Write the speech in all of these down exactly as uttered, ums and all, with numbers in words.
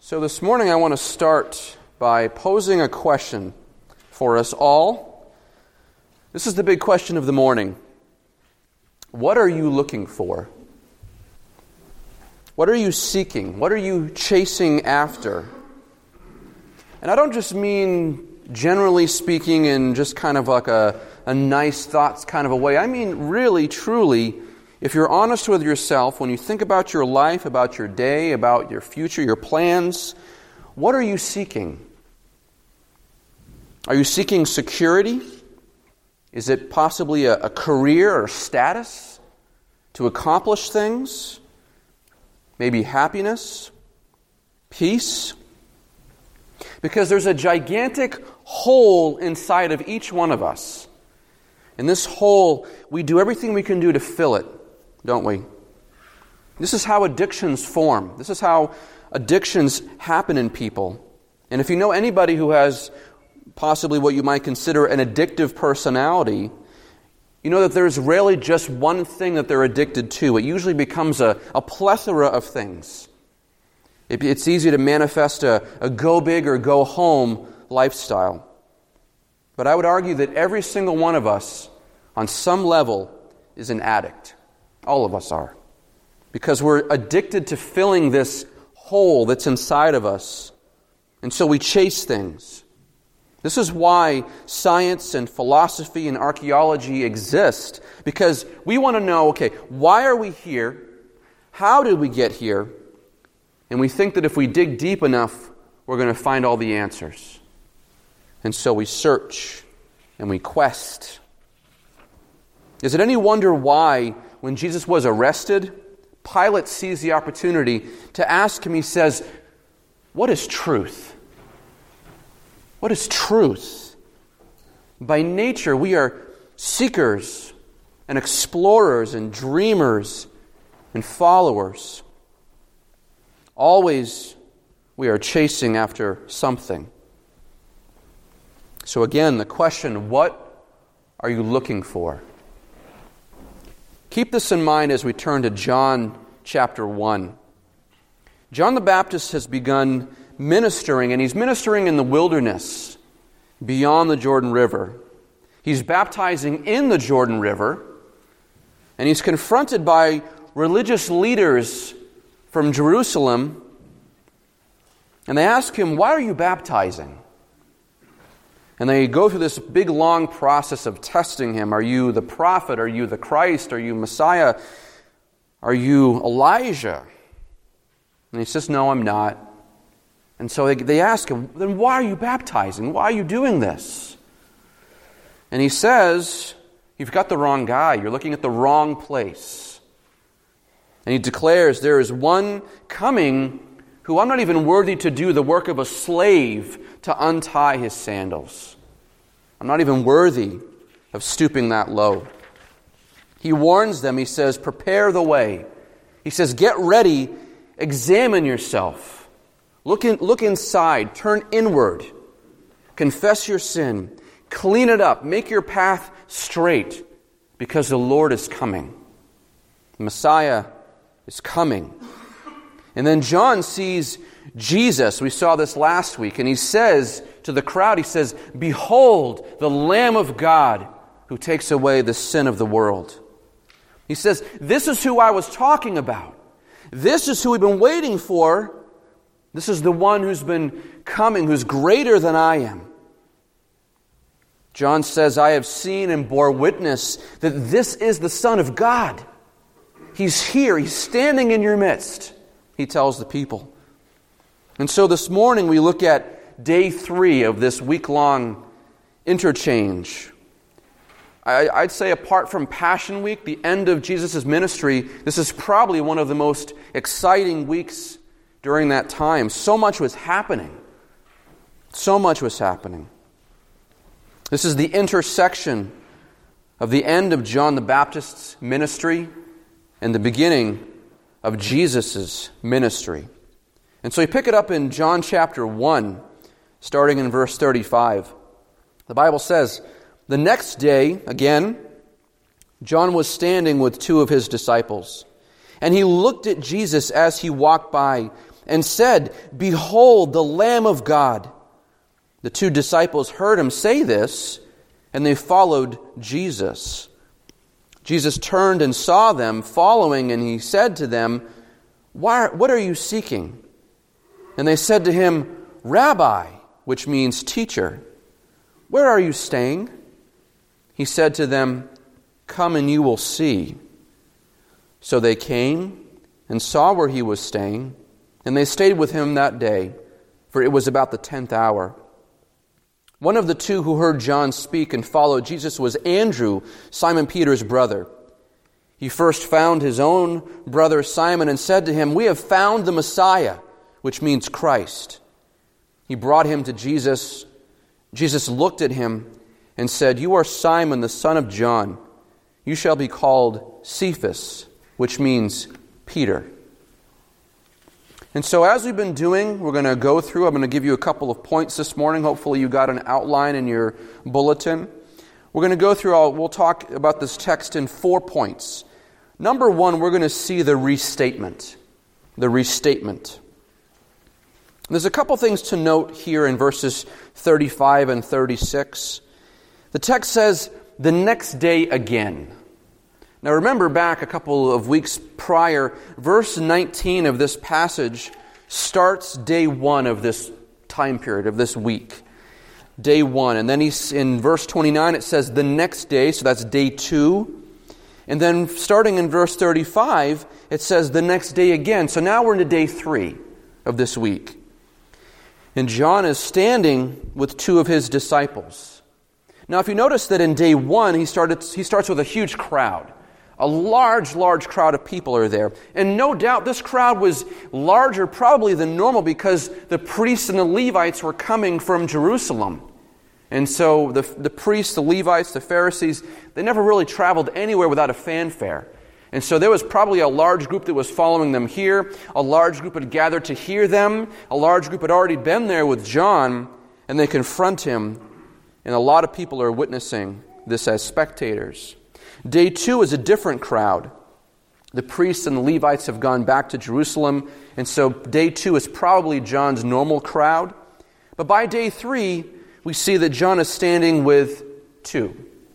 So this morning I want to start by posing a question for us all. This is the big question of the morning. What are you looking for? What are you seeking? What are you chasing after? And I don't just mean generally speaking in just kind of like a, a nice thoughts kind of a way. I mean really, truly, if you're honest with yourself, when you think about your life, about your day, about your future, your plans, what are you seeking? Are you seeking security? Is it possibly a, a career or status to accomplish things? Maybe happiness? Peace? Because there's a gigantic hole inside of each one of us. And this hole, we do everything we can do to fill it, don't we? This is how addictions form. This is how addictions happen in people. And if you know anybody who has possibly what you might consider an addictive personality, you know that there's rarely just one thing that they're addicted to. It usually becomes a, a plethora of things. It, it's easy to manifest a, a go big or go home lifestyle. But I would argue that every single one of us, on some level, is an addict. All of us are. Because we're addicted to filling this hole that's inside of us. And so we chase things. This is why science and philosophy and archaeology exist. Because we want to know, okay, why are we here? How did we get here? And we think that if we dig deep enough, we're going to find all the answers. And so we search and we quest. Is it any wonder why, when Jesus was arrested, Pilate sees the opportunity to ask him, he says, what is truth? What is truth? By nature, we are seekers and explorers and dreamers and followers. Always we are chasing after something. So again, the question, what are you looking for? Keep this in mind as we turn to John chapter one. John the Baptist has begun ministering, and he's ministering in the wilderness beyond the Jordan River. He's baptizing in the Jordan River, and he's confronted by religious leaders from Jerusalem, and they ask him, why are you baptizing? And they go through this big, long process of testing him. Are you the prophet? Are you the Christ? Are you Messiah? Are you Elijah? And he says, no, I'm not. And so they, they ask him, then why are you baptizing? Why are you doing this? And he says, you've got the wrong guy. You're looking at the wrong place. And he declares, there is one coming who I'm not even worthy to do the work of a slave to untie his sandals. I'm not even worthy of stooping that low. He warns them, he says, prepare the way. He says, get ready, examine yourself. Look in, look inside, turn inward. Confess your sin. Clean it up. Make your path straight, because the Lord is coming. The Messiah is coming. And then John sees Jesus. We saw this last week. And he says to the crowd, he says, behold, the Lamb of God who takes away the sin of the world. He says, this is who I was talking about. This is who we've been waiting for. This is the one who's been coming, who's greater than I am. John says, I have seen and bore witness that this is the Son of God. He's here. He's standing in your midst, he tells the people. And so this morning we look at day three of this week-long interchange. I, I'd say apart from Passion Week, the end of Jesus' ministry, this is probably one of the most exciting weeks during that time. So much was happening. So much was happening. This is the intersection of the end of John the Baptist's ministry and the beginning of Jesus' ministry. And so we pick it up in John chapter one, starting in verse thirty-five. The Bible says, the next day, again, John was standing with two of his disciples, and he looked at Jesus as he walked by, and said, "Behold, the Lamb of God." The two disciples heard him say this, and they followed Jesus. Jesus turned and saw them following, and he said to them, Why, "What are you seeking?" And they said to him, "Rabbi," which means teacher, "where are you staying?" He said to them, "Come and you will see." So they came and saw where he was staying, and they stayed with him that day, for it was about the tenth hour. One of the two who heard John speak and followed Jesus was Andrew, Simon Peter's brother. He first found his own brother Simon and said to him, "We have found the Messiah," which means Christ. He brought him to Jesus. Jesus looked at him and said, "You are Simon, the son of John. You shall be called Cephas," which means Peter. And so as we've been doing, we're going to go through, I'm going to give you a couple of points this morning. Hopefully you got an outline in your bulletin. We're going to go through, all, we'll talk about this text in four points. Number one, we're going to see the restatement. The restatement. There's a couple things to note here in verses thirty-five and thirty-six. The text says, "the next day again." Now remember back a couple of weeks prior, verse nineteen of this passage starts day one of this time period, of this week. Day one. And then he's in verse twenty-nine it says the next day, so that's day two. And then starting in verse thirty-five, it says the next day again. So now we're into day three of this week. And John is standing with two of his disciples. Now if you notice that in day one, he started, he starts with a huge crowd. A large, large crowd of people are there. And no doubt this crowd was larger probably than normal because the priests and the Levites were coming from Jerusalem. And so the, the priests, the Levites, the Pharisees, they never really traveled anywhere without a fanfare. And so there was probably a large group that was following them here. A large group had gathered to hear them. A large group had already been there with John, and they confront him. And a lot of people are witnessing this as spectators. Day two is a different crowd. The priests and the Levites have gone back to Jerusalem, and so day two is probably John's normal crowd. But by day three, we see that John is standing with two.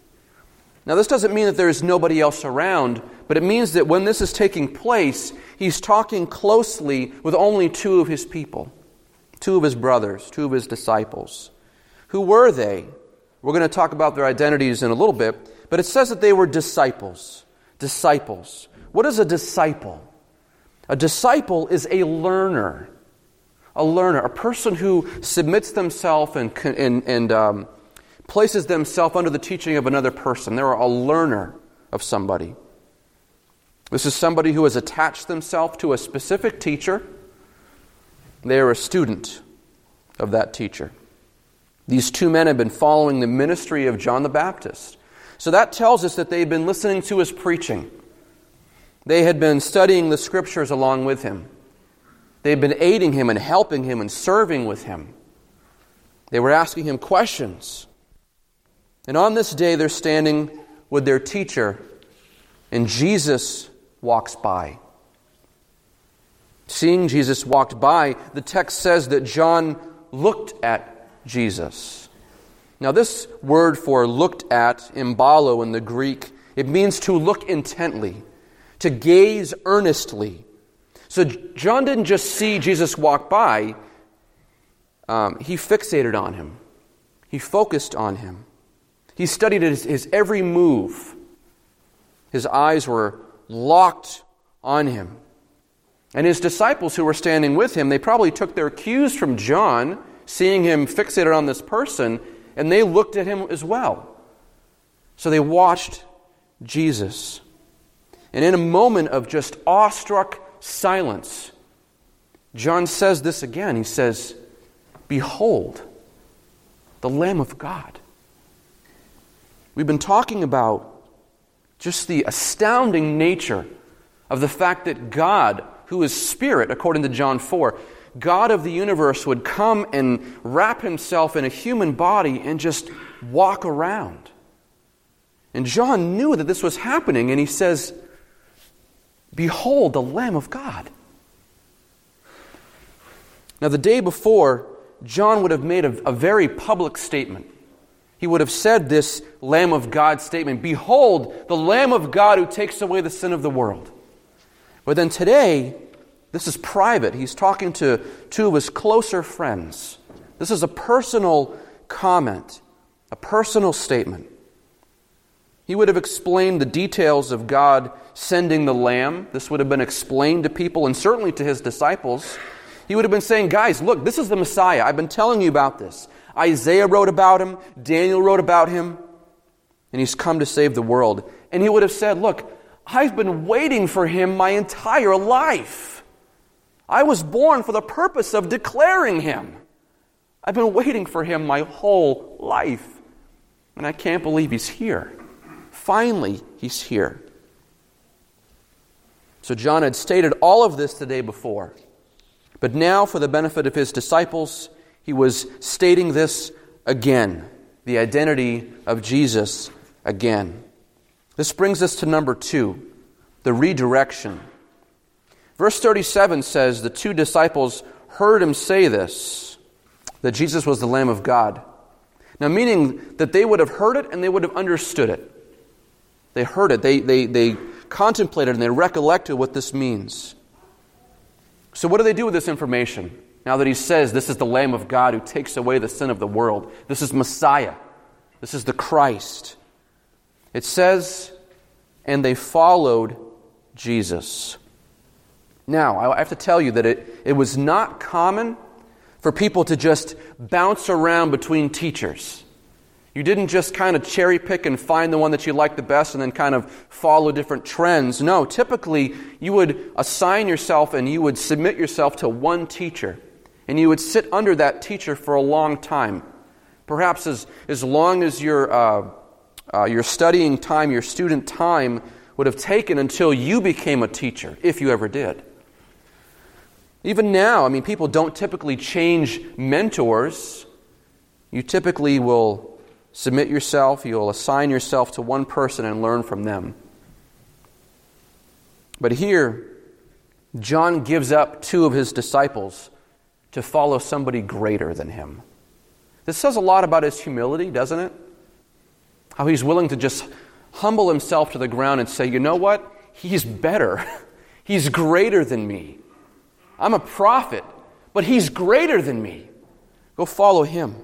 Now this doesn't mean that there is nobody else around, but it means that when this is taking place, he's talking closely with only two of his people, two of his brothers, two of his disciples. Who were they? We're going to talk about their identities in a little bit, but it says that they were disciples. Disciples. What is a disciple? A disciple is a learner. A learner, a person who submits themselves and, and, and um, places themselves under the teaching of another person. They're a learner of somebody. This is somebody who has attached themselves to a specific teacher. They are a student of that teacher. These two men have been following the ministry of John the Baptist. So that tells us that they've been listening to his preaching. They had been studying the Scriptures along with him. They've been aiding him and helping him and serving with him. They were asking him questions. And on this day, they're standing with their teacher, and Jesus walks by. Seeing Jesus walked by, the text says that John looked at Jesus. Now this word for looked at, embalo in the Greek, it means to look intently, to gaze earnestly. So John didn't just see Jesus walk by, um, he fixated on him. He focused on him. He studied his, his every move. His eyes were locked on him. And his disciples who were standing with him, they probably took their cues from John, seeing him fixated on this person, and they looked at him as well. So they watched Jesus. And in a moment of just awestruck silence, John says this again. He says, "Behold, the Lamb of God." We've been talking about just the astounding nature of the fact that God, who is Spirit, according to John four, God of the universe would come and wrap himself in a human body and just walk around. And John knew that this was happening, and he says, "Behold, the Lamb of God." Now, the day before, John would have made a, a very public statement. He would have said this Lamb of God statement, "Behold, the Lamb of God who takes away the sin of the world." But then today, this is private. He's talking to two of his closer friends. This is a personal comment, a personal statement. He would have explained the details of God sending the Lamb. This would have been explained to people and certainly to his disciples. He would have been saying, guys, look, this is the Messiah. I've been telling you about this. Isaiah wrote about him. Daniel wrote about him. And he's come to save the world. And he would have said, look, I've been waiting for him my entire life. I was born for the purpose of declaring him. I've been waiting for him my whole life. And I can't believe he's here. Finally, he's here. So John had stated all of this the day before. But now, for the benefit of his disciples, he was stating this again, the identity of Jesus again. This brings us to number two, the redirection. Verse thirty-seven says, the two disciples heard him say this, that Jesus was the Lamb of God. Now, meaning that they would have heard it and they would have understood it. They heard it, they, they, they contemplated and they recollected what this means. So what do they do with this information? Now that he says this is the Lamb of God who takes away the sin of the world. This is Messiah. This is the Christ. It says, and they followed Jesus. Now, I have to tell you that it, it was not common for people to just bounce around between teachers. You didn't just kind of cherry pick and find the one that you liked the best and then kind of follow different trends. No, typically you would assign yourself and you would submit yourself to one teacher. And you would sit under that teacher for a long time. Perhaps as, as long as your, uh, uh, your studying time, your student time would have taken until you became a teacher, if you ever did. Even now, I mean, people don't typically change mentors. You typically will submit yourself, you'll assign yourself to one person and learn from them. But here, John gives up two of his disciples to follow somebody greater than him. This says a lot about his humility, doesn't it? How he's willing to just humble himself to the ground and say, you know what? He's better. He's greater than me. I'm a prophet, but he's greater than me. Go follow him.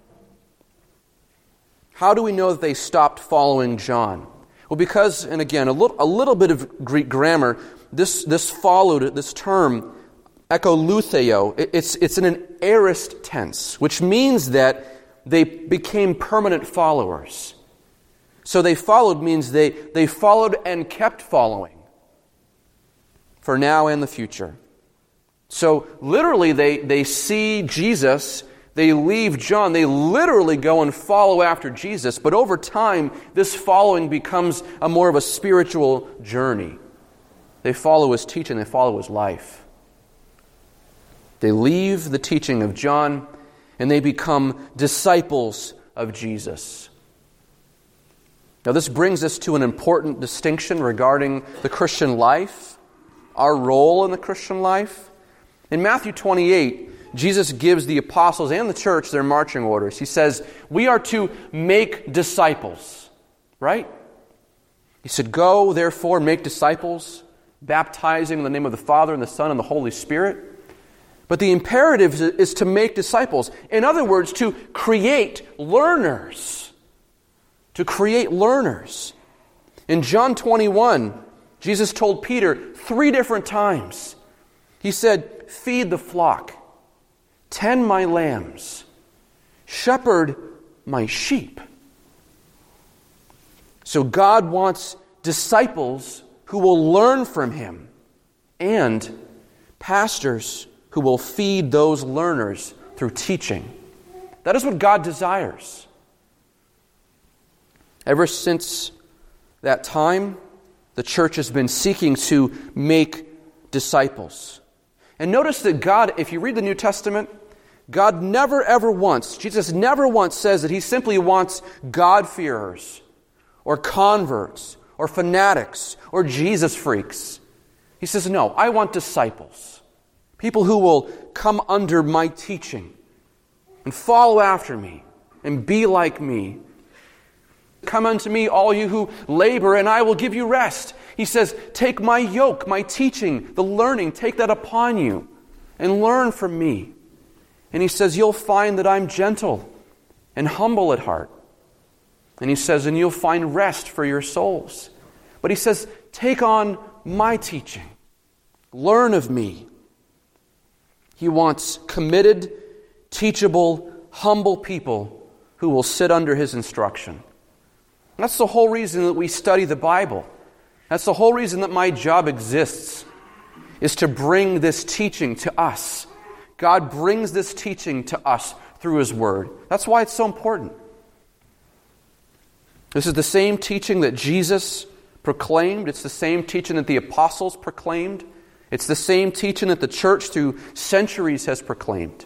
How do we know that they stopped following John? Well, because, and again, a little, a little bit of Greek grammar, this, this followed, this term, ekolutheo, it's, it's in an aorist tense, which means that they became permanent followers. So they followed means they, they followed and kept following for now and the future. So literally they, they see Jesus, they leave John, they literally go and follow after Jesus, but over time this following becomes a more of a spiritual journey. They follow his teaching, they follow his life. They leave the teaching of John and they become disciples of Jesus. Now this brings us to an important distinction regarding the Christian life, our role in the Christian life. In Matthew twenty-eight, Jesus gives the apostles and the church their marching orders. He says, we are to make disciples, right? He said, go, therefore, make disciples, baptizing in the name of the Father and the Son and the Holy Spirit. But the imperative is to make disciples. In other words, to create learners. To create learners. In John twenty-one, Jesus told Peter three different times. He said, feed the flock, tend my lambs, shepherd my sheep. So God wants disciples who will learn from him and pastors who will feed those learners through teaching. That is what God desires. Ever since that time, the church has been seeking to make disciples. And notice that God, if you read the New Testament, God never ever once, Jesus never once says that he simply wants God-fearers or converts or fanatics or Jesus freaks. He says, no, I want disciples. People who will come under my teaching and follow after me and be like me. Come unto me, all you who labor, and I will give you rest. He says, take my yoke, my teaching, the learning, take that upon you and learn from me. And he says, you'll find that I'm gentle and humble at heart. And he says, and you'll find rest for your souls. But he says, take on my teaching. Learn of me. He wants committed, teachable, humble people who will sit under his instruction. That's the whole reason that we study the Bible. That's the whole reason that my job exists, is to bring this teaching to us. God brings this teaching to us through his word. That's why it's so important. This is the same teaching that Jesus proclaimed. It's the same teaching that the apostles proclaimed. It's the same teaching that the church through centuries has proclaimed.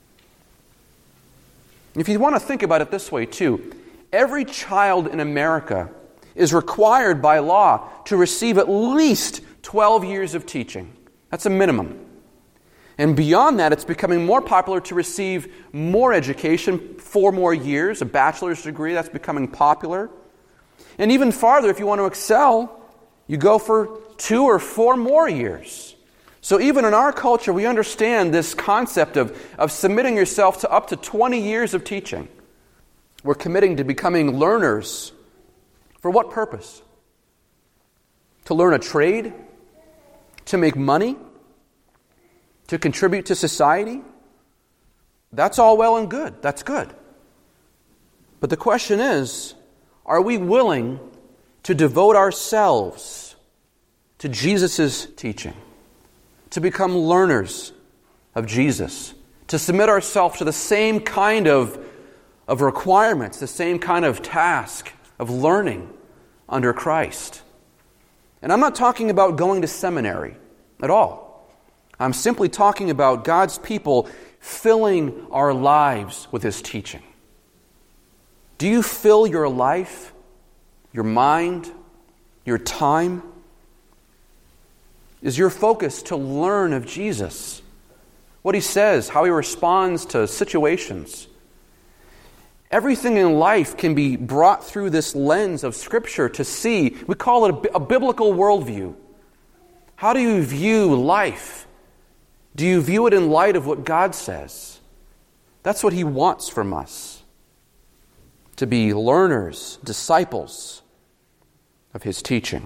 If you want to think about it this way too, every child in America is required by law to receive at least twelve years of teaching. That's a minimum. And beyond that, it's becoming more popular to receive more education, four more years, a bachelor's degree, that's becoming popular. And even farther, if you want to excel, you go for two or four more years. So even in our culture, we understand this concept of, of submitting yourself to up to twenty years of teaching. We're committing to becoming learners. For what purpose? To learn a trade? To make money? To contribute to society? That's all well and good. That's good. But the question is, are we willing to devote ourselves to Jesus' teaching? To become learners of Jesus? To submit ourselves to the same kind of, of requirements, the same kind of task of learning under Christ? And I'm not talking about going to seminary at all. I'm simply talking about God's people filling our lives with his teaching. Do you fill your life, your mind, your time? Is your focus to learn of Jesus? What he says, how he responds to situations? Everything in life can be brought through this lens of Scripture to see. We call it a, a biblical worldview. How do you view life? Do you view it in light of what God says? That's what he wants from us. To be learners, disciples of his teaching.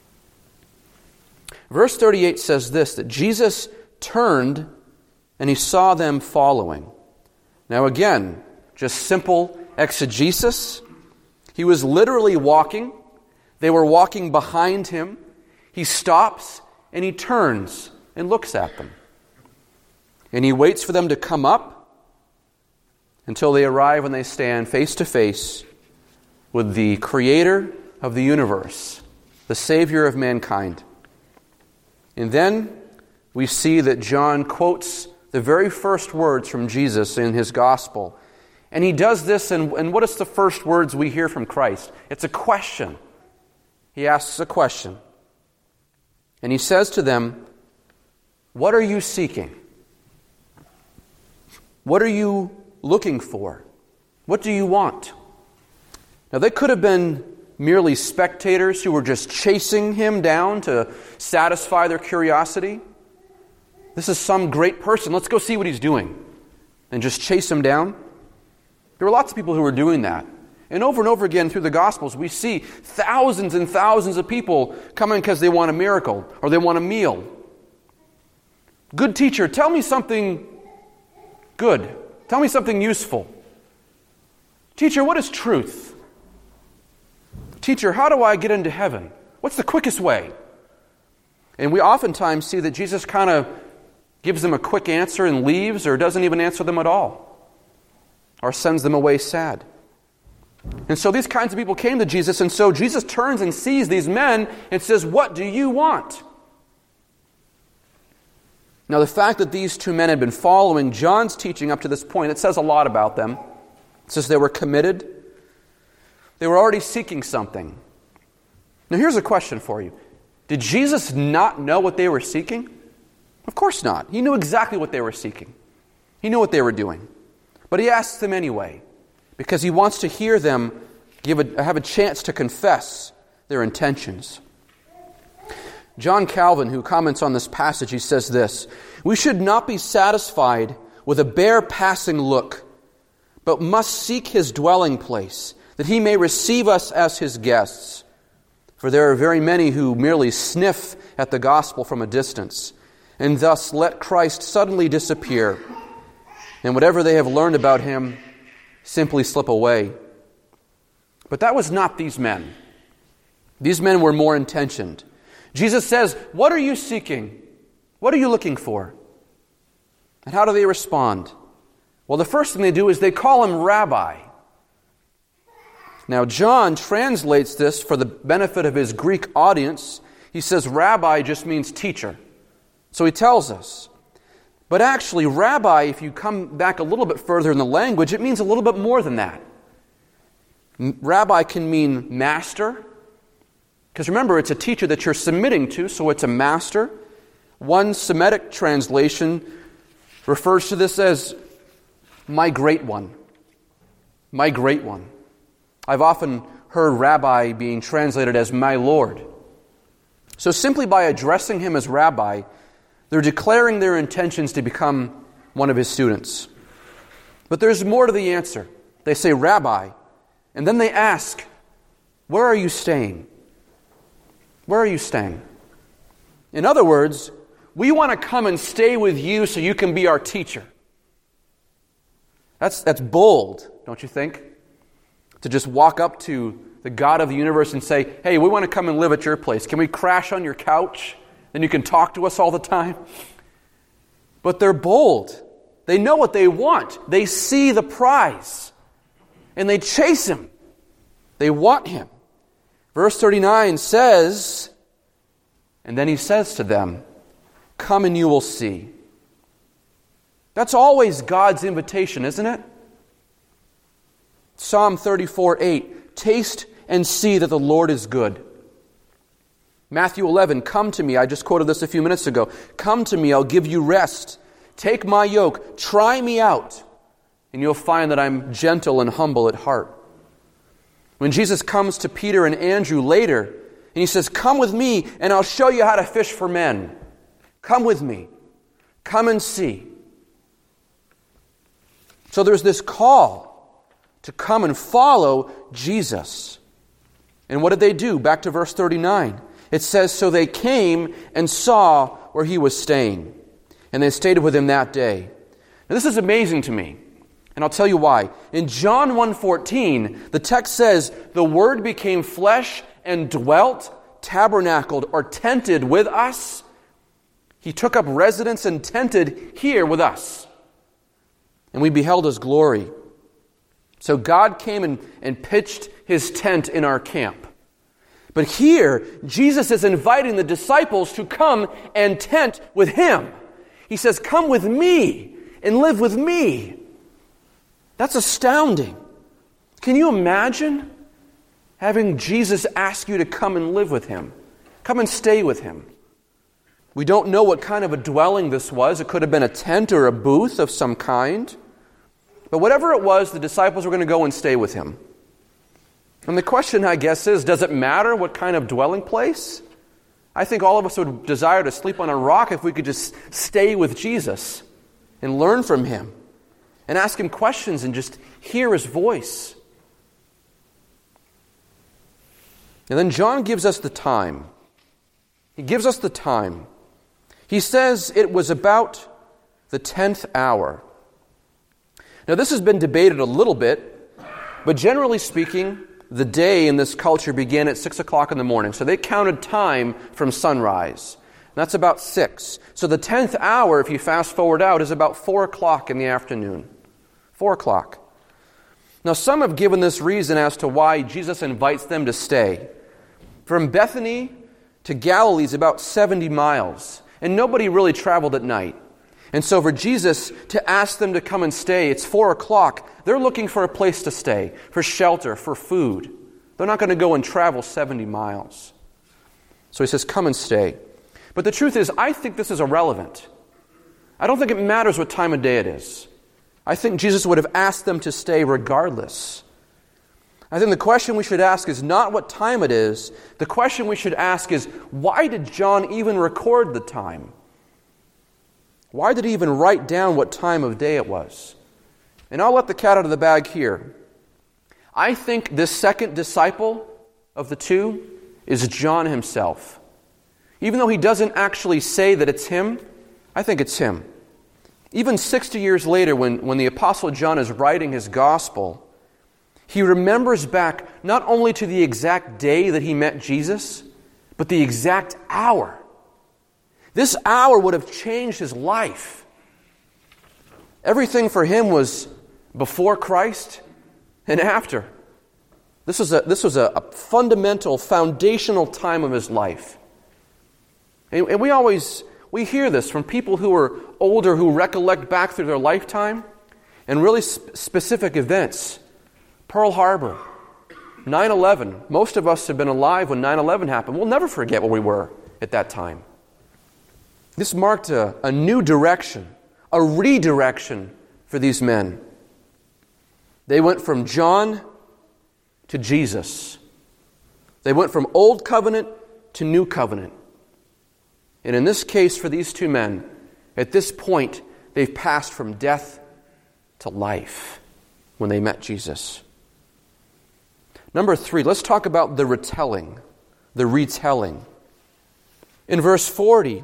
Verse thirty-eight says this, that Jesus turned and he saw them following. Now again, just simple exegesis. He was literally walking. They were walking behind him. He stops and he turns and looks at them. And he waits for them to come up until they arrive and they stand face to face with the Creator of the universe, the Savior of mankind. And then we see that John quotes the very first words from Jesus in his gospel. And he does this, and, and what is the first words we hear from Christ? It's a question. He asks a question. And he says to them, what are you seeking? What are you looking for? What do you want? Now, they could have been merely spectators who were just chasing him down to satisfy their curiosity. This is some great person. Let's go see what he's doing. And just chase him down. There were lots of people who were doing that. And over and over again through the Gospels, we see thousands and thousands of people coming because they want a miracle or they want a meal. Good teacher, tell me something good. Tell me something useful. Teacher, what is truth? Teacher, how do I get into heaven? What's the quickest way? And we oftentimes see that Jesus kind of gives them a quick answer and leaves, or doesn't even answer them at all, or sends them away sad. And so these kinds of people came to Jesus, and so Jesus turns and sees these men and says, what do you want? Now, the fact that these two men had been following John's teaching up to this point, it says a lot about them. It says they were committed. They were already seeking something. Now, here's a question for you. Did Jesus not know what they were seeking? Of course not. He knew exactly what they were seeking. He knew what they were doing. But he asks them anyway, because he wants to hear them give a, have a chance to confess their intentions. John Calvin, who comments on this passage, he says this: "We should not be satisfied with a bare passing look, but must seek his dwelling place, that he may receive us as his guests. For there are very many who merely sniff at the gospel from a distance, and thus let Christ suddenly disappear, and whatever they have learned about him simply slip away." But that was not these men. These men were more intentioned. Jesus says, "What are you seeking? What are you looking for?" And how do they respond? Well, the first thing they do is they call him Rabbi. Now, John translates this for the benefit of his Greek audience. He says Rabbi just means teacher. So he tells us. But actually, Rabbi, if you come back a little bit further in the language, it means a little bit more than that. Rabbi can mean master. Because remember, it's a teacher that you're submitting to, so it's a master. One Semitic translation refers to this as my great one. My great one. I've often heard rabbi being translated as my Lord. So simply by addressing him as rabbi, they're declaring their intentions to become one of his students. But there's more to the answer. They say Rabbi, and then they ask, where are you staying? Where are you staying? In other words, we want to come and stay with you so you can be our teacher. That's, that's bold, don't you think? To just walk up to the God of the universe and say, hey, we want to come and live at your place. Can we crash on your couch? Then you can talk to us all the time. But they're bold. They know what they want. They see the prize. And they chase him. They want him. Verse thirty-nine says, and then he says to them, come and you will see. That's always God's invitation, isn't it? Psalm thirty-four eight, taste and see that the Lord is good. Matthew eleven, come to me. I just quoted this a few minutes ago. Come to me, I'll give you rest. Take my yoke, try me out, and you'll find that I'm gentle and humble at heart. When Jesus comes to Peter and Andrew later, and he says, come with me and I'll show you how to fish for men. Come with me. Come and see. So there's this call to come and follow Jesus. And what did they do? Back to verse thirty-nine. It says, so they came and saw where he was staying, and they stayed with him that day. Now this is amazing to me, and I'll tell you why. In John one fourteen, the text says, the Word became flesh and dwelt, tabernacled, or tented with us. He took up residence and tented here with us. And we beheld his glory. So God came and, and pitched his tent in our camp. But here, Jesus is inviting the disciples to come and tent with him. He says, come with me and live with me. That's astounding. Can you imagine having Jesus ask you to come and live with him? Come and stay with him. We don't know what kind of a dwelling this was. It could have been a tent or a booth of some kind. But whatever it was, the disciples were going to go and stay with him. And the question, I guess, is, does it matter what kind of dwelling place? I think all of us would desire to sleep on a rock if we could just stay with Jesus and learn from him and ask him questions and just hear his voice. And then John gives us the time. He gives us the time. He says it was about the tenth hour. Now this has been debated a little bit, but generally speaking, the day in this culture began at six o'clock in the morning. So they counted time from sunrise. And that's about six. So the tenth hour, if you fast forward out, is about four o'clock in the afternoon. Four o'clock. Now some have given this reason as to why Jesus invites them to stay. From Bethany to Galilee is about seventy miles. And nobody really traveled at night. And so for Jesus to ask them to come and stay, it's four o'clock. They're looking for a place to stay, for shelter, for food. They're not going to go and travel seventy miles. So he says, come and stay. But the truth is, I think this is irrelevant. I don't think it matters what time of day it is. I think Jesus would have asked them to stay regardless. I think the question we should ask is not what time it is. The question we should ask is, why did John even record the time? Why did he even write down what time of day it was? And I'll let the cat out of the bag here. I think this second disciple of the two is John himself. Even though he doesn't actually say that it's him, I think it's him. Even sixty years later, when, when the Apostle John is writing his gospel, he remembers back not only to the exact day that he met Jesus, but the exact hour. This hour would have changed his life. Everything for him was before Christ and after. This was a, this was a, a fundamental, foundational time of his life. And, and we always, we hear this from people who are older, who recollect back through their lifetime, and really sp- specific events. Pearl Harbor, nine eleven. Most of us have been alive when nine eleven happened. We'll never forget where we were at that time. This marked a, a new direction, a redirection for these men. They went from John to Jesus. They went from Old Covenant to New Covenant. And in this case, for these two men, at this point, they've passed from death to life when they met Jesus. Number three, let's talk about the retelling, the retelling. In verse forty,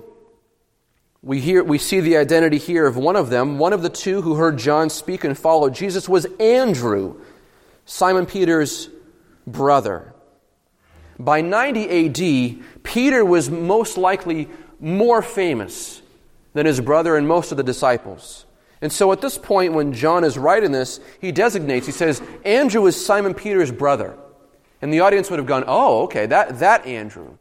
we hear, we see the identity here of one of them. One of the two who heard John speak and followed Jesus was Andrew, Simon Peter's brother. By ninety A D, Peter was most likely more famous than his brother and most of the disciples. And so at this point, when John is writing this, he designates, he says, Andrew is Simon Peter's brother. And the audience would have gone, oh, okay, that, that Andrew.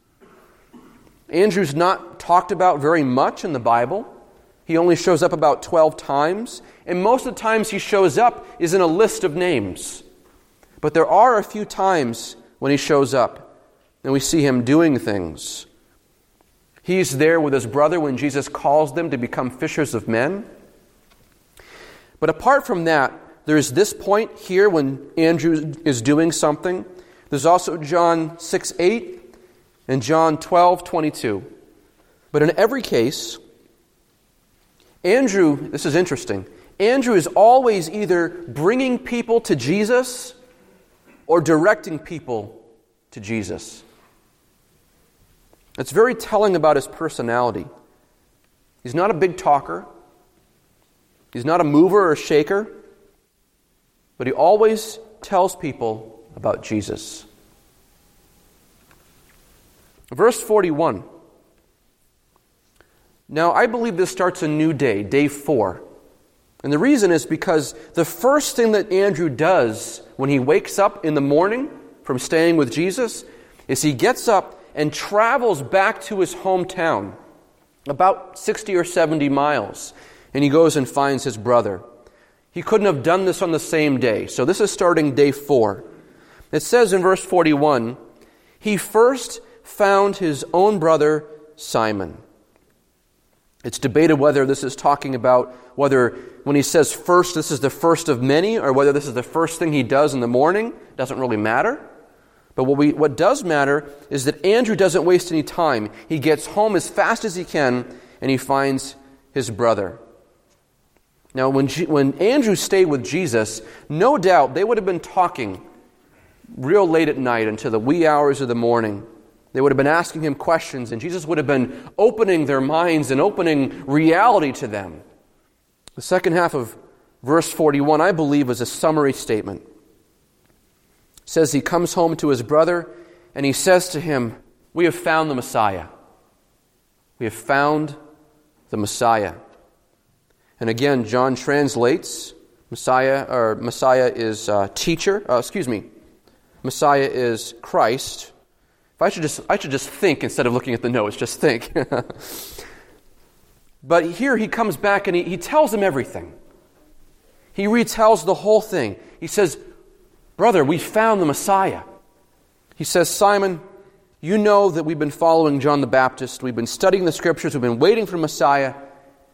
Andrew's not talked about very much in the Bible. He only shows up about twelve times. And most of the times he shows up is in a list of names. But there are a few times when he shows up and we see him doing things. He's there with his brother when Jesus calls them to become fishers of men. But apart from that, there's this point here when Andrew is doing something. There's also John six eight and John twelve twenty-two. But in every case, Andrew, this is interesting, Andrew is always either bringing people to Jesus or directing people to Jesus. It's very telling about his personality. He's not a big talker. He's not a mover or shaker. But he always tells people about Jesus. Verse forty-one. Now, I believe this starts a new day, day four. And the reason is because the first thing that Andrew does when he wakes up in the morning from staying with Jesus is he gets up and travels back to his hometown, about sixty or seventy miles, and he goes and finds his brother. He couldn't have done this on the same day, so this is starting day four. It says in verse forty-one, he first found his own brother Simon. It's debated whether this is talking about whether when he says first, this is the first of many, or whether this is the first thing he does in the morning. Doesn't really matter. But what we what does matter is that Andrew doesn't waste any time. He gets home as fast as he can, and he finds his brother. Now, when G- when Andrew stayed with Jesus, no doubt they would have been talking real late at night into the wee hours of the morning. They would have been asking him questions, and Jesus would have been opening their minds and opening reality to them. The second half of verse forty-one, I believe, is a summary statement. It says he comes home to his brother, and he says to him, we have found the Messiah. We have found the Messiah. And again, John translates Messiah, or Messiah is uh, teacher. Uh, excuse me, Messiah is Christ. If I should just, I should just think instead of looking at the notes. Just think. But here he comes back and he, he tells him everything. He retells the whole thing. He says, "Brother, we found the Messiah." He says, "Simon, you know that we've been following John the Baptist. We've been studying the Scriptures. We've been waiting for Messiah.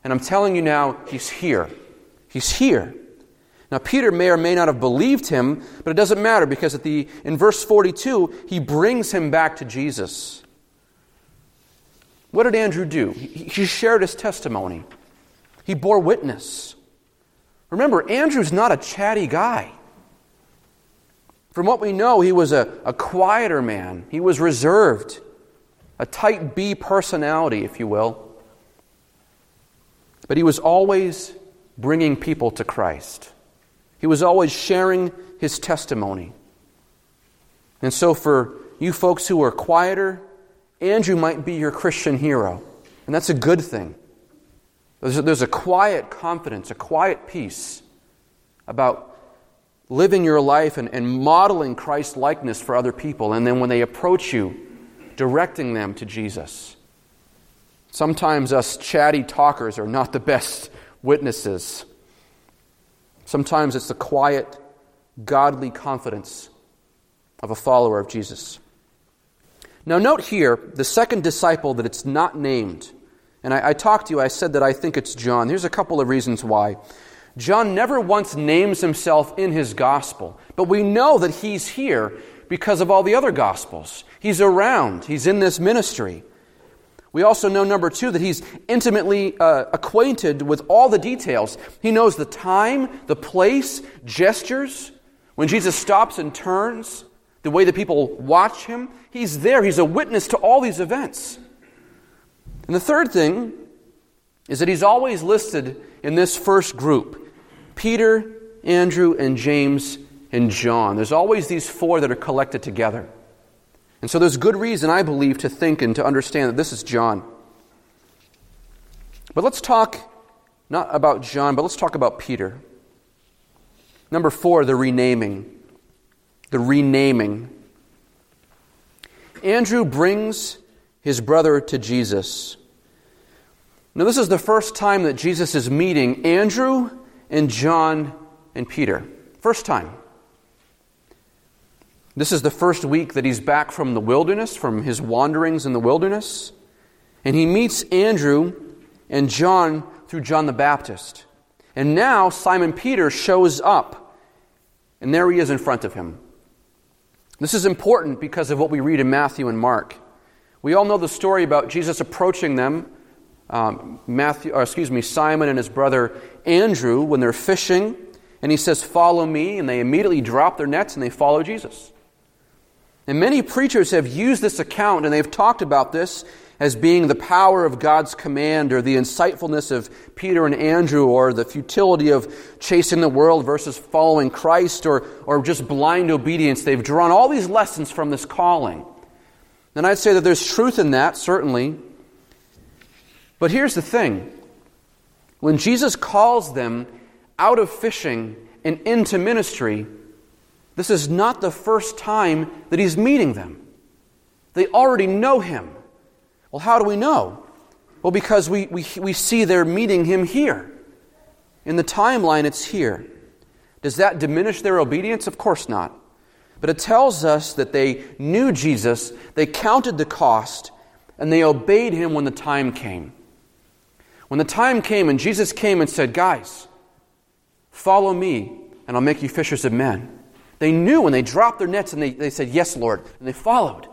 And I'm telling you now, he's here. He's here. Now, Peter may or may not have believed him, but it doesn't matter because at the in verse forty-two, he brings him back to Jesus. What did Andrew do? He, he shared his testimony. He bore witness. Remember, Andrew's not a chatty guy. From what we know, he was a, a quieter man. He was reserved. A type B personality, if you will. But he was always bringing people to Christ. He was always sharing his testimony. And so for you folks who are quieter, Andrew might be your Christian hero. And that's a good thing. There's a, there's a quiet confidence, a quiet peace about living your life and, and modeling Christ's likeness for other people. And then when they approach you, directing them to Jesus. Sometimes us chatty talkers are not the best witnesses. Sometimes it's the quiet, godly confidence of a follower of Jesus. Now note here, the second disciple that it's not named. And I, I talked to you, I said that I think it's John. Here's a couple of reasons why. John never once names himself in his gospel, but we know that he's here because of all the other gospels. He's around. He's in this ministry. We also know, number two, that he's intimately uh, acquainted with all the details. He knows the time, the place, gestures. When Jesus stops and turns, the way that people watch him, he's there. He's a witness to all these events. And the third thing is that he's always listed in this first group. Peter, Andrew, and James, and John. There's always these four that are collected together. And so there's good reason, I believe, to think and to understand that this is John. But let's talk not about John, but let's talk about Peter. Number four, the renaming. The renaming. Andrew brings his brother to Jesus. Now, this is the first time that Jesus is meeting Andrew and John and Peter. First time. This is the first week that he's back from the wilderness, from his wanderings in the wilderness. And he meets Andrew and John through John the Baptist. And now Simon Peter shows up. And there he is in front of him. This is important because of what we read in Matthew and Mark. We all know the story about Jesus approaching them, um, Matthew, or excuse me, Simon and his brother Andrew, when they're fishing. And he says, "Follow me." And they immediately drop their nets and they follow Jesus. And many preachers have used this account, and they've talked about this as being the power of God's command, or the insightfulness of Peter and Andrew, or the futility of chasing the world versus following Christ, or, or just blind obedience. They've drawn all these lessons from this calling. And I'd say that there's truth in that, certainly. But here's the thing. When Jesus calls them out of fishing and into ministry, this is not the first time that he's meeting them. They already know him. Well, how do we know? Well, because we, we, we see they're meeting him here. In the timeline, it's here. Does that diminish their obedience? Of course not. But it tells us that they knew Jesus, they counted the cost, and they obeyed him when the time came. When the time came and Jesus came and said, "Guys, follow me, and I'll make you fishers of men." They knew when they dropped their nets and they, they said, "Yes, Lord," and they followed.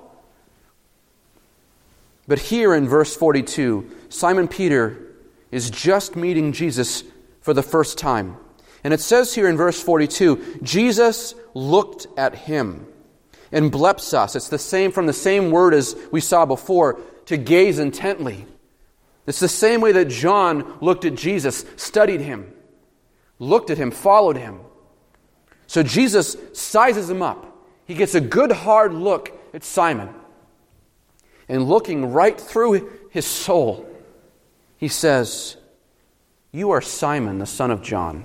But here in verse forty-two, Simon Peter is just meeting Jesus for the first time. And it says here in verse forty-two, Jesus looked at him. And blepsos, it's the same from the same word as we saw before, to gaze intently. It's the same way that John looked at Jesus, studied him, looked at him, followed him. So Jesus sizes him up. He gets a good hard look at Simon. And looking right through his soul, he says, "You are Simon, the son of John."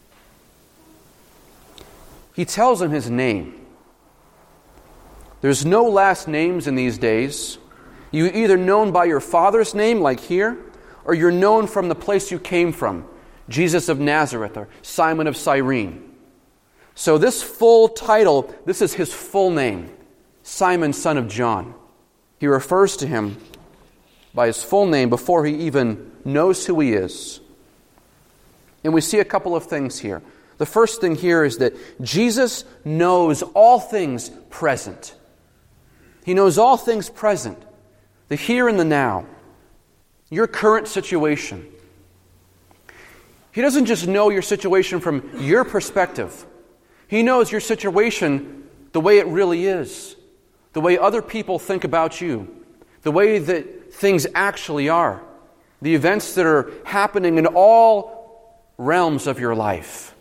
He tells him his name. There's no last names in these days. You're either known by your father's name, like here, or you're known from the place you came from, Jesus of Nazareth or Simon of Cyrene. So this full title, this is his full name, Simon, son of John. He refers to him by his full name before he even knows who he is. And we see a couple of things here. The first thing here is that Jesus knows all things present. He knows all things present, the here and the now, your current situation. He doesn't just know your situation from your perspective. He knows your situation the way it really is, the way other people think about you, the way that things actually are, the events that are happening in all realms of your life.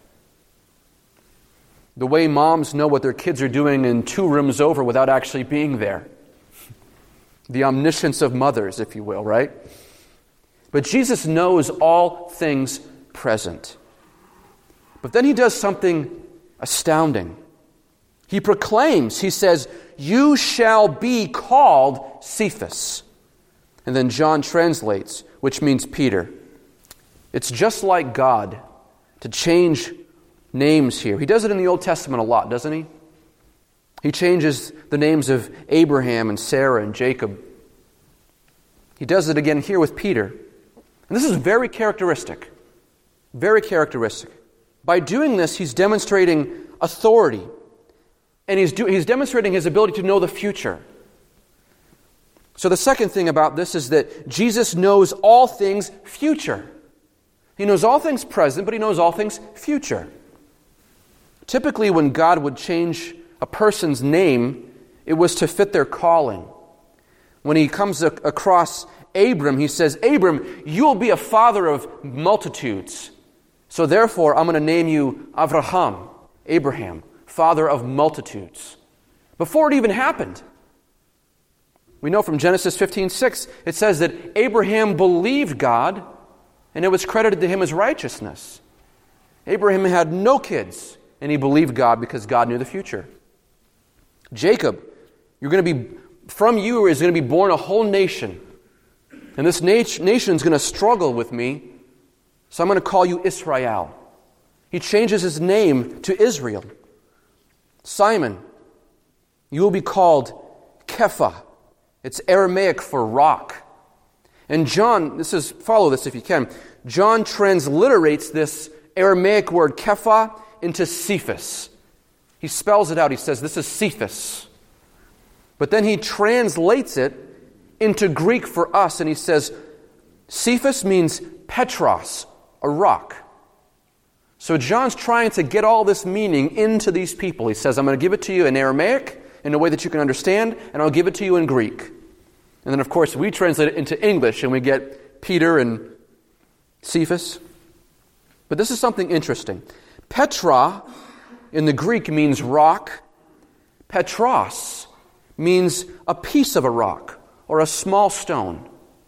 The way moms know what their kids are doing in two rooms over without actually being there. The omniscience of mothers, if you will, right? But Jesus knows all things present. But then he does something astounding. He proclaims, he says, "You shall be called Cephas." And then John translates, which means Peter. It's just like God to change names here. He does it in the Old Testament a lot, doesn't he? He changes the names of Abraham and Sarah and Jacob. He does it again here with Peter. And this is very characteristic. Very characteristic. By doing this, he's demonstrating authority. And he's, do, he's demonstrating his ability to know the future. So the second thing about this is that Jesus knows all things future. He knows all things present, but he knows all things future. Typically, when God would change a person's name, it was to fit their calling. When he comes ac- across Abram, he says, "Abram, you will be a father of multitudes. So therefore, I'm going to name you Avraham, Abraham, father of multitudes." Before it even happened. We know from Genesis fifteen six, it says that Abraham believed God, and it was credited to him as righteousness. Abraham had no kids, and he believed God because God knew the future. Jacob, you're going to be, from you is going to be born a whole nation. And this nation is going to struggle with me, so I'm going to call you Israel. He changes his name to Israel. Simon, you will be called Kepha. It's Aramaic for rock. And John, this is, follow this if you can. John transliterates this Aramaic word Kepha into Cephas. He spells it out. He says, this is Cephas. But then he translates it into Greek for us, and he says, Cephas means Petros, a rock. So John's trying to get all this meaning into these people. He says, I'm going to give it to you in Aramaic, in a way that you can understand, and I'll give it to you in Greek. And then, of course, we translate it into English, and we get Peter and Cephas. But this is something interesting. Petra, in the Greek, means rock. Petros means a piece of a rock, or a small stone.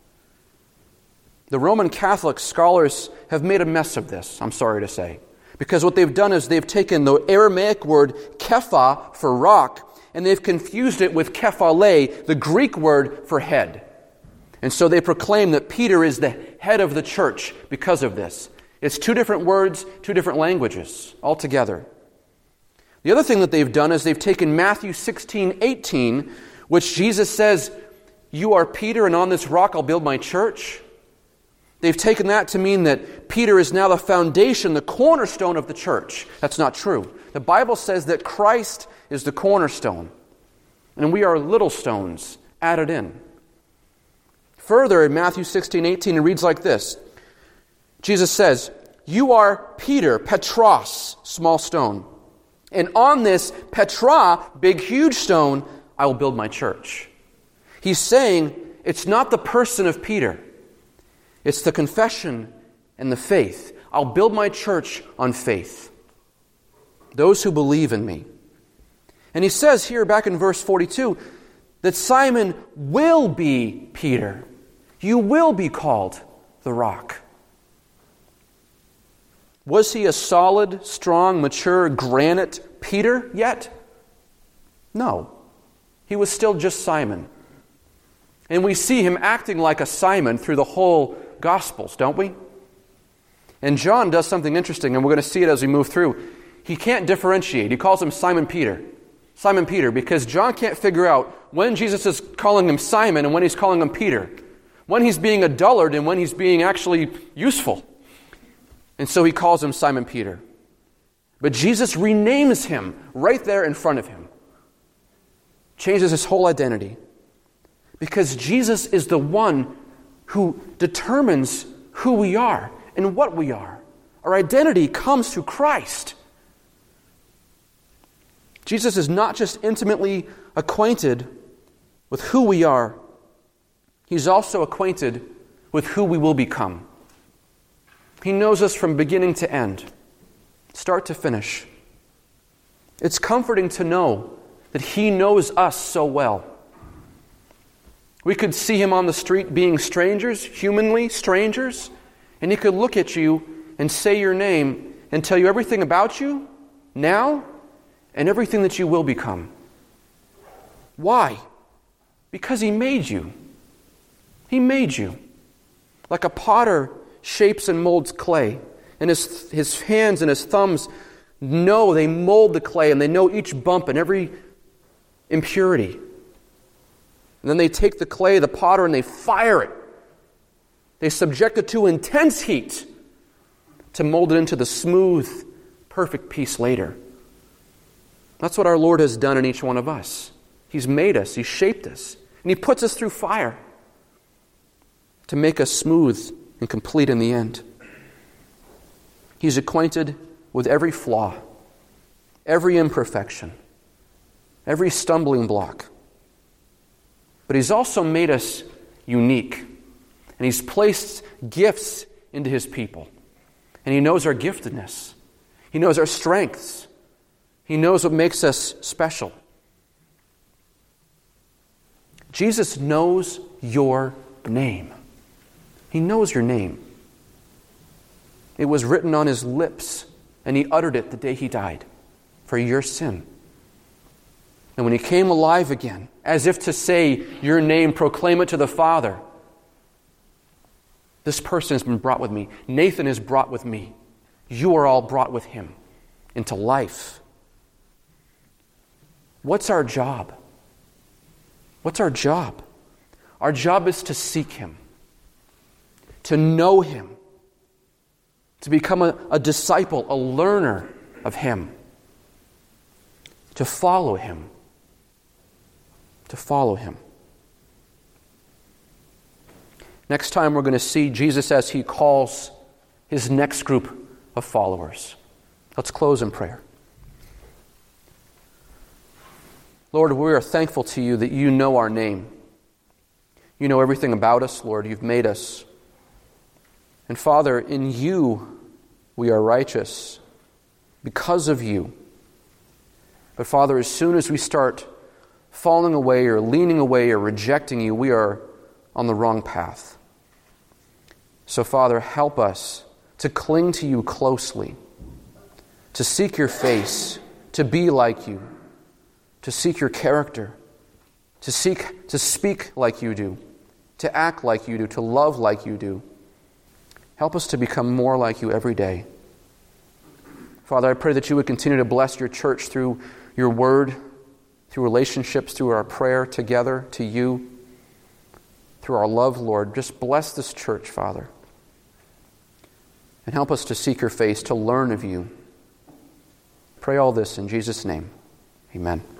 The Roman Catholic scholars have made a mess of this, I'm sorry to say. Because what they've done is they've taken the Aramaic word kepha for rock, and they've confused it with kephale, the Greek word for head. And so they proclaim that Peter is the head of the church because of this. It's two different words, two different languages altogether. The other thing that they've done is they've taken Matthew sixteen eighteen, which Jesus says, "You are Peter, and on this rock I'll build my church." They've taken that to mean that Peter is now the foundation, the cornerstone of the church. That's not true. The Bible says that Christ is the cornerstone, and we are little stones added in. Further, in Matthew sixteen eighteen, it reads like this. Jesus says, "You are Peter, Petros, small stone. And on this Petra, big, huge stone, I will build my church." He's saying it's not the person of Peter. It's the confession and the faith. I'll build my church on faith. Those who believe in me. And he says here back in verse forty-two that Simon will be Peter. You will be called the rock. Was he a solid, strong, mature, granite Peter yet? No. He was still just Simon. And we see him acting like a Simon through the whole Gospels, don't we? And John does something interesting, and we're going to see it as we move through. He can't differentiate. He calls him Simon Peter. Simon Peter, because John can't figure out when Jesus is calling him Simon and when he's calling him Peter. when he's being a dullard and when he's being actually useful. And so he calls him Simon Peter. But Jesus renames him right there in front of him. Changes his whole identity. Because Jesus is the one who determines who we are and what we are. Our identity comes through Christ. Jesus is not just intimately acquainted with who we are, he's also acquainted with who we will become. He knows us from beginning to end, start to finish. It's comforting to know that he knows us so well. We could see him on the street being strangers, humanly strangers, and he could look at you and say your name and tell you everything about you now and everything that you will become. Why? Because he made you. He made you. Like a potter shapes and molds clay, and his, his hands and his thumbs know, they mold the clay, and they know each bump and every impurity. And then they take the clay, the potter, and they fire it. They subject it to intense heat to mold it into the smooth, perfect piece later. That's what our Lord has done in each one of us. He's made us, He's shaped us, and He puts us through fire to make us smooth and complete in the end. He's acquainted with every flaw, every imperfection, every stumbling block. But He's also made us unique, and He's placed gifts into His people. And He knows our giftedness. He knows our strengths. He knows what makes us special. Jesus knows your name. He knows your name. It was written on His lips, and He uttered it the day He died for your sin. And when He came alive again, as if to say, your name, proclaim it to the Father. This person has been brought with me. Nathan is brought with me. You are all brought with Him into life. What's our job? What's our job? Our job is to seek Him, to know Him, to become a, a disciple, a learner of Him, to follow Him, to follow Him. Next time we're going to see Jesus as He calls His next group of followers. Let's close in prayer. Lord, we are thankful to You that You know our name. You know everything about us, Lord. You've made us. And Father, in You we are righteous because of You. But Father, as soon as we start falling away or leaning away or rejecting You, we are on the wrong path. So Father, help us to cling to You closely, to seek Your face, to be like You, to seek Your character, to seek to speak like You do, to act like You do, to love like You do. Help us to become more like You every day. Father, I pray that You would continue to bless Your church through Your word, through relationships, through our prayer together to You, through our love, Lord. Just bless this church, Father. And help us to seek Your face, to learn of You. Pray all this in Jesus' name. Amen.